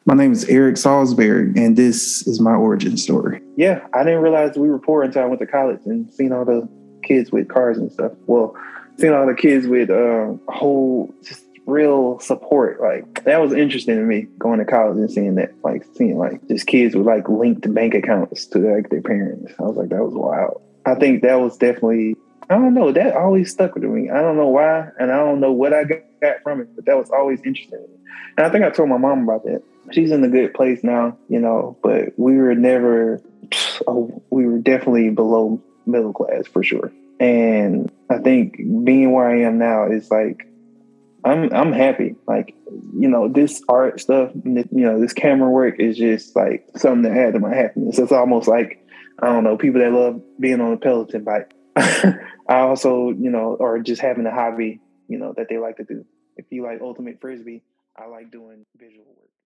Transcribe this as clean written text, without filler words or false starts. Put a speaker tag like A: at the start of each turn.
A: My name is Eric Salisbury, and this is my origin story.
B: Yeah, I didn't realize we were poor until I went to college and seen all the kids with cars and stuff. Well, seeing all the kids with whole just real support. Like, that was interesting to me, going to college and seeing that, like seeing like just kids with like linked bank accounts to like their parents. I was like, that was wild. I think that was definitely, I don't know, that always stuck with me. I don't know why, and I don't know what I got from it, but that was always interesting. And I think I told my mom about that. She's in a good place now, you know, but we were definitely below middle class for sure. And I think being where I am now is like, I'm happy. Like, you know, this art stuff, you know, this camera work is just like something that added to my happiness. It's almost like, I don't know, people that love being on a Peloton bike. I also, you know, or just having a hobby, you know, that they like to do. If you like ultimate frisbee, I like doing visual work.